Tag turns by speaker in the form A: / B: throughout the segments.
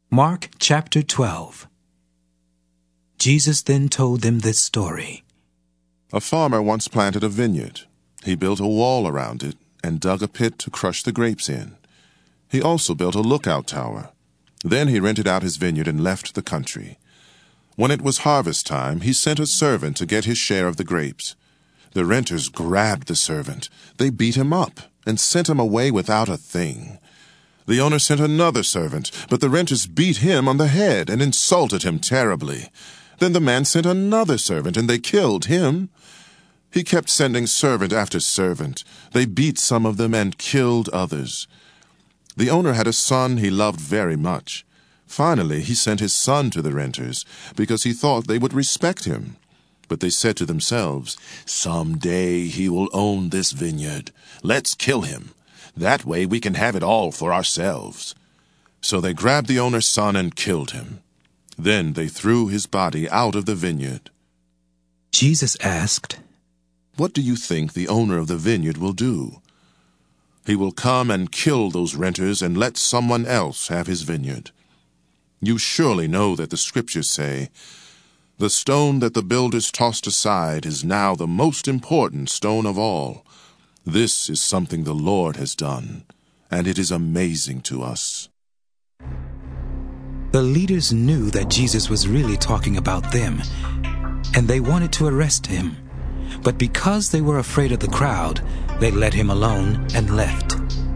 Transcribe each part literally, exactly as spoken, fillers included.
A: Mark chapter twelve. Jesus then told them this story.
B: A farmer once planted a vineyard. He built a wall around it and dug a pit to crush the grapes in. He also built a lookout tower. Then he rented out his vineyard and left the country. When it was harvest time, he sent a servant to get his share of the grapes. The renters grabbed the servant. They beat him up and sent him away without a thing. The owner sent another servant, but the renters beat him on the head and insulted him terribly. Then the man sent another servant, and they killed him. He kept sending servant after servant. They beat some of them and killed others. The owner had a son he loved very much. Finally, he sent his son to the renters, because he thought they would respect him. But they said to themselves, "Someday he will own this vineyard. Let's kill him. That way we can have it all for ourselves." So they grabbed the owner's son and killed him. Then they threw his body out of the vineyard.
A: Jesus asked,
B: "What do you think the owner of the vineyard will do? He will come and kill those renters and let someone else have his vineyard. You surely know that the scriptures say, 'The stone that the builders tossed aside is now the most important stone of all.' This is something the Lord has done, and it is amazing to us."
A: The leaders knew that Jesus was really talking about them, and they wanted to arrest him. But because they were afraid of the crowd, they let him alone and left.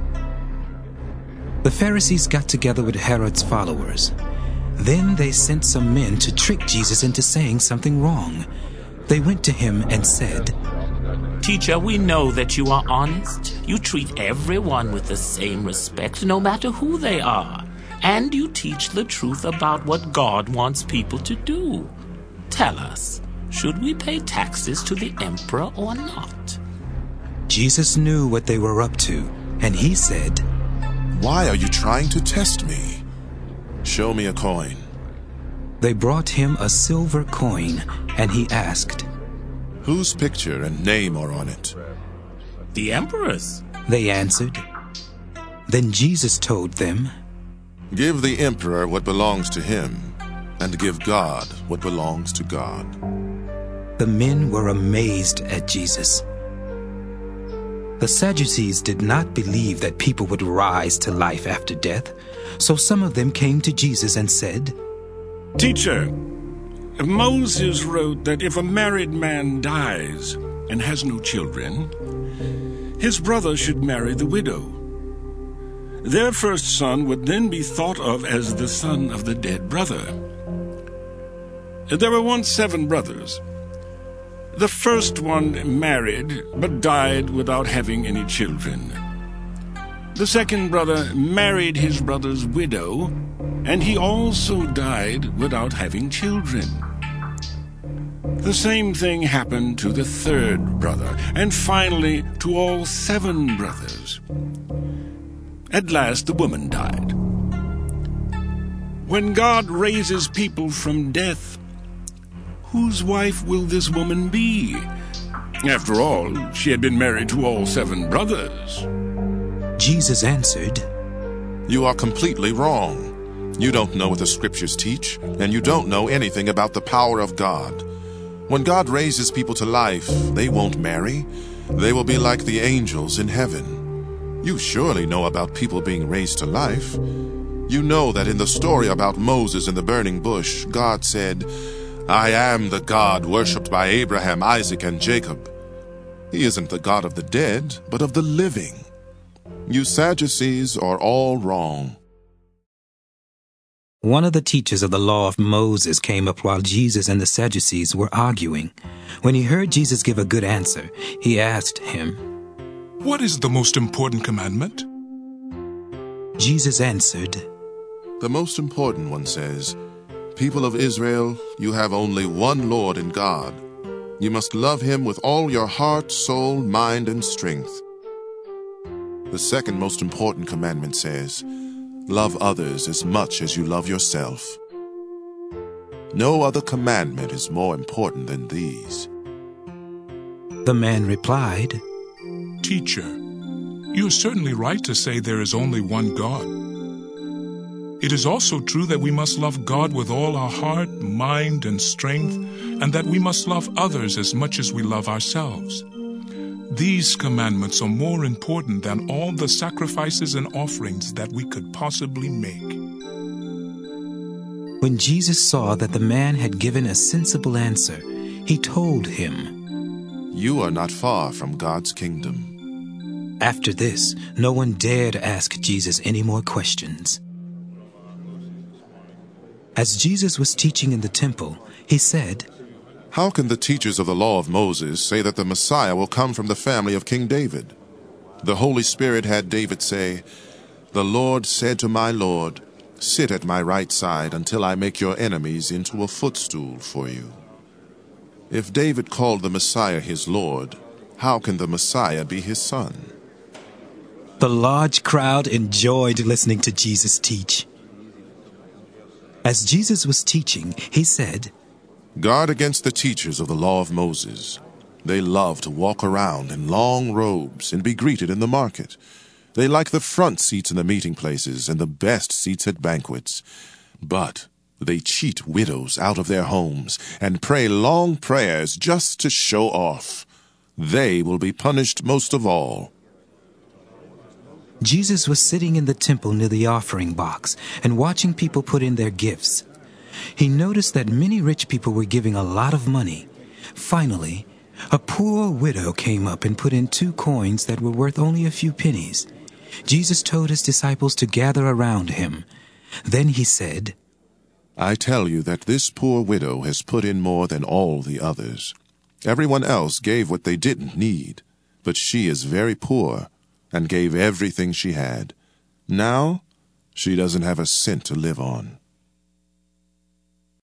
A: The Pharisees got together with Herod's followers. Then they sent some men to trick Jesus into saying something wrong. They went to him and said,
C: "Teacher, we know that you are honest. You treat everyone with the same respect, no matter who they are. And you teach the truth about what God wants people to do. Tell us, should we pay taxes to the emperor or not?"
A: Jesus knew what they were up to, and he said,
B: "Why are you trying to test me? Show me a coin."
A: They brought him a silver coin, and he asked,
B: "Whose picture and name are on it?"
C: "The emperor's,"
A: they answered. Then Jesus told them,
B: "Give the emperor what belongs to him, and give God what belongs to God."
A: The men were amazed at Jesus. The Sadducees did not believe that people would rise to life after death, so some of them came to Jesus and said,
D: "Teacher, Moses wrote that if a married man dies and has no children, his brother should marry the widow. Their first son would then be thought of as the son of the dead brother. There were once seven brothers. The first one married, but died without having any children. The second brother married his brother's widow, and he also died without having children. The same thing happened to the third brother, and finally to all seven brothers. At last the woman died. When God raises people from death, whose wife will this woman be? After all, she had been married to all seven brothers."
A: Jesus answered,
B: "You are completely wrong. You don't know what the scriptures teach, and you don't know anything about the power of God. When God raises people to life, they won't marry. They will be like the angels in heaven. You surely know about people being raised to life. You know that in the story about Moses in the burning bush, God said, 'I am the God worshipped by Abraham, Isaac, and Jacob.' He isn't the God of the dead, but of the living. You Sadducees are all wrong."
A: One of the teachers of the law of Moses came up while Jesus and the Sadducees were arguing. When he heard Jesus give a good answer, he asked him,
E: "What is the most important commandment?"
A: Jesus answered,
B: "The most important one says, 'People of Israel, you have only one Lord in God. You must love him with all your heart, soul, mind, and strength.' The second most important commandment says, 'Love others as much as you love yourself.' No other commandment is more important than these."
A: The man replied,
E: "Teacher, you are certainly right to say there is only one God. It is also true that we must love God with all our heart, mind, and strength, and that we must love others as much as we love ourselves. These commandments are more important than all the sacrifices and offerings that we could possibly make.
A: When Jesus saw that the man had given a sensible answer, he told him,
B: "You are not far from God's kingdom."
A: After this, no one dared ask Jesus any more questions. As Jesus was teaching in the temple, he said,
B: "How can the teachers of the law of Moses say that the Messiah will come from the family of King David? The Holy Spirit had David say, 'The Lord said to my Lord, sit at my right side until I make your enemies into a footstool for you.' If David called the Messiah his Lord, how can the Messiah be his son?"
A: The large crowd enjoyed listening to Jesus teach. As Jesus was teaching, he said,
B: "Guard against the teachers of the law of Moses. They love to walk around in long robes and be greeted in the market. They like the front seats in the meeting places and the best seats at banquets. But they cheat widows out of their homes and pray long prayers just to show off. They will be punished most of all."
A: Jesus was sitting in the temple near the offering box and watching people put in their gifts. He noticed that many rich people were giving a lot of money. Finally, a poor widow came up and put in two coins that were worth only a few pennies. Jesus told his disciples to gather around him. Then he said,
B: "I tell you that this poor widow has put in more than all the others. Everyone else gave what they didn't need, but she is very poor and gave everything she had. Now, she doesn't have a cent to live on."